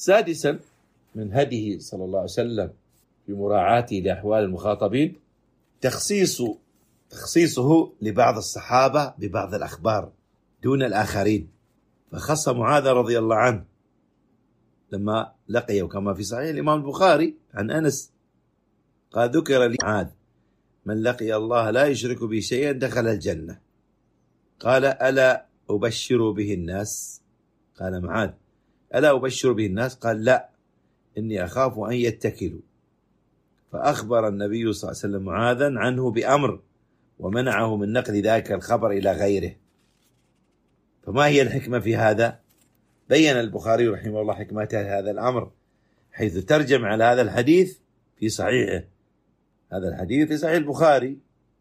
سادسا من هديه صلى الله عليه وسلم في مراعاته لأحوال المخاطبين تخصيصه لبعض الصحابة ببعض الأخبار دون الآخرين، فخص معاذ رضي الله عنه لما لقيه كما في صحيح الإمام البخاري عن أنس قال ذكر لي معاذ من لقي الله لا يشرك به شيئا دخل الجنة. قال ألا أبشر به الناس؟ قال معاذ ألا أبشر به الناس؟ قال لا إني أخاف أن يتكلوا. فأخبر النبي صلى الله عليه وسلم معاذا عنه بأمر ومنعه من نقل ذلك الخبر إلى غيره. فما هي الحكمة في هذا؟ بين البخاري رحمه الله حكمة هذا الأمر حيث ترجم على هذا الحديث في صحيحه. هذا الحديث في صحيح البخاري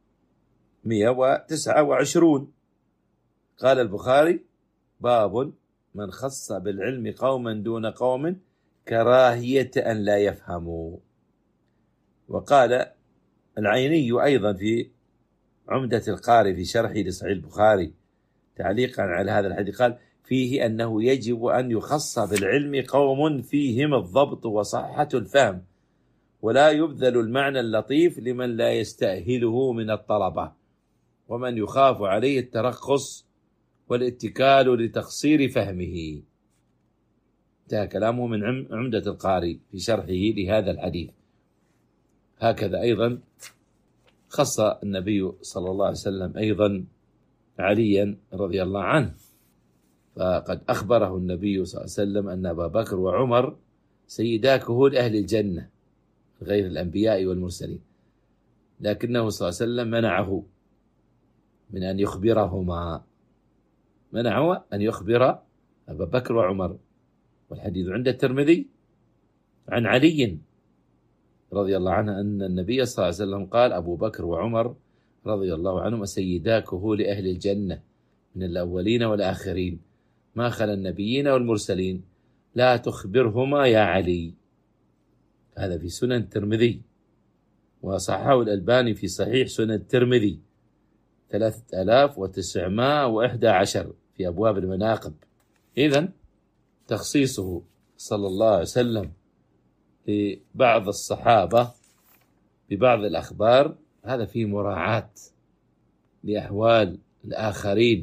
129. قال البخاري باب من خص بالعلم قوما دون قوم كراهية أن لا يفهموا. وقال العيني أيضا في عمدة القاري في شرحه لصحيح البخاري تعليقا على هذا الحديث قال فيه أنه يجب أن يخص بالعلم قوم فيهم الضبط وصحة الفهم ولا يبذل المعنى اللطيف لمن لا يستأهله من الطلبة ومن يخاف عليه الترخص والاتكال لتقصير فهمه. انتهى كلامه من عمدة القاري في شرحه لهذا الحديث. هكذا أيضا خص النبي صلى الله عليه وسلم أيضا عليا رضي الله عنه، فقد أخبره النبي صلى الله عليه وسلم أن أبا بكر وعمر سيدا كهول أهل الجنة غير الأنبياء والمرسلين، لكنه صلى الله عليه وسلم منعه من أن يخبرهما، منعه أن يخبر أبا بكر وعمر. والحديث عند الترمذي عن علي رضي الله عنه أن النبي صلى الله عليه وسلم قال أبو بكر وعمر رضي الله عنهم سيدا كهول أهل الجنة من الأولين والآخرين ما خلا النبيين والمرسلين لا تخبرهما يا علي. هذا في سنن الترمذي وصححه الألباني في صحيح سنن الترمذي 3911 في أبواب المناقب. إذن تخصيصه صلى الله عليه وسلم لبعض الصحابة ببعض الأخبار هذا فيه مراعاة لأحوال الآخرين